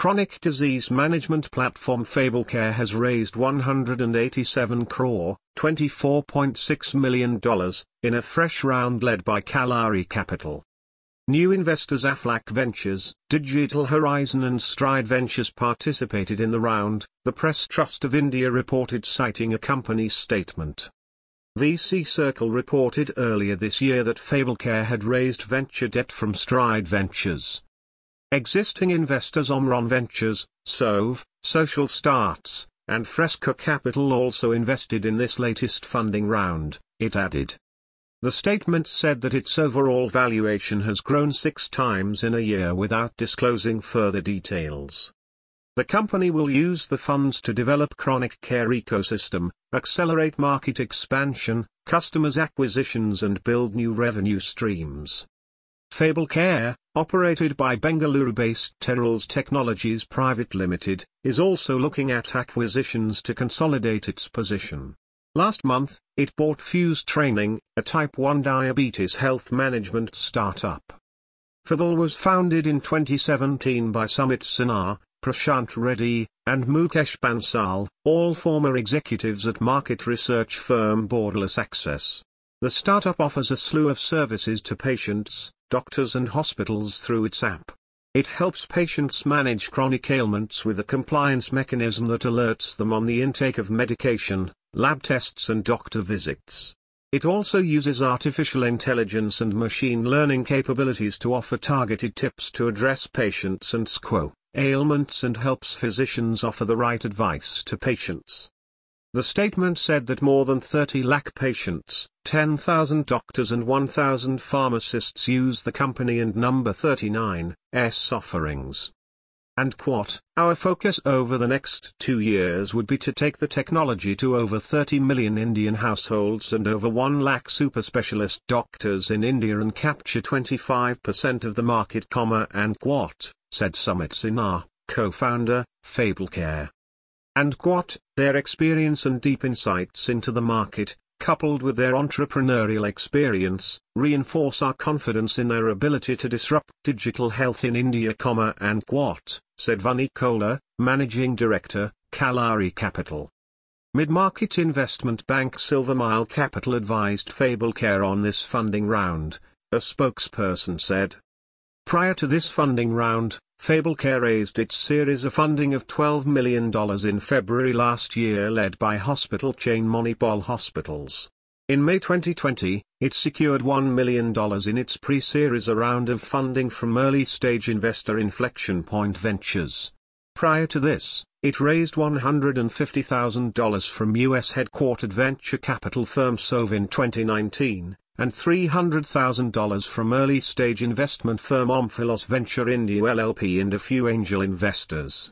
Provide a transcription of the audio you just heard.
Chronic disease management platform FableCare has raised 187 crore, $24.6 million, in a fresh round led by Kalari Capital. New investors Aflac Ventures, Digital Horizon and Stride Ventures participated in the round, the Press Trust of India reported, citing a company statement. VC Circle reported earlier this year that FableCare had raised venture debt from Stride Ventures. Existing investors Omron Ventures, Sove, Social Starts, and Fresco Capital also invested in this latest funding round, it added. The statement said that its overall valuation has grown 6 times in a year without disclosing further details. The company will use the funds to develop chronic care ecosystem, accelerate market expansion, customers acquisitions and build new revenue streams. FableCare, operated by Bengaluru-based Terrals Technologies Private Limited, is also looking at acquisitions to consolidate its position. Last month, it bought Fuse Training, a type 1 diabetes health management startup. Fable was founded in 2017 by Sumit Sinha, Prashant Reddy, and Mukesh Bansal, all former executives at market research firm Borderless Access. The startup offers a slew of services to patients, doctors and hospitals through its app. It helps patients manage chronic ailments with a compliance mechanism that alerts them on the intake of medication, lab tests and doctor visits. It also uses artificial intelligence and machine learning capabilities to offer targeted tips to address patients' and SQO ailments and helps physicians offer the right advice to patients. The statement said that more than 30 lakh patients, 10,000 doctors and 1,000 pharmacists use the company and number 39's offerings. And quote, "Our focus over the next 2 years would be to take the technology to over 30 million Indian households and over 1 lakh super specialist doctors in India and capture 25% of the market, and quote," said Sumit Sinha, co-founder, FableCare. And quote, "Their experience and deep insights into the market, coupled with their entrepreneurial experience, reinforce our confidence in their ability to disrupt digital health in India, and quote," said Vani Kohler, Managing Director, Kalari Capital. Mid-market investment bank Silvermile Capital advised FableCare on this funding round, a spokesperson said. Prior to this funding round, FableCare raised its series of funding of $12 million in February last year, led by hospital chain Manipal Hospitals. In May 2020, it secured $1 million in its pre-series round of funding from early-stage investor Inflection Point Ventures. Prior to this, it raised $150,000 from US-headquartered venture capital firm Sove in 2019. And $300,000 from early-stage investment firm Omphalos Venture India LLP and a few angel investors.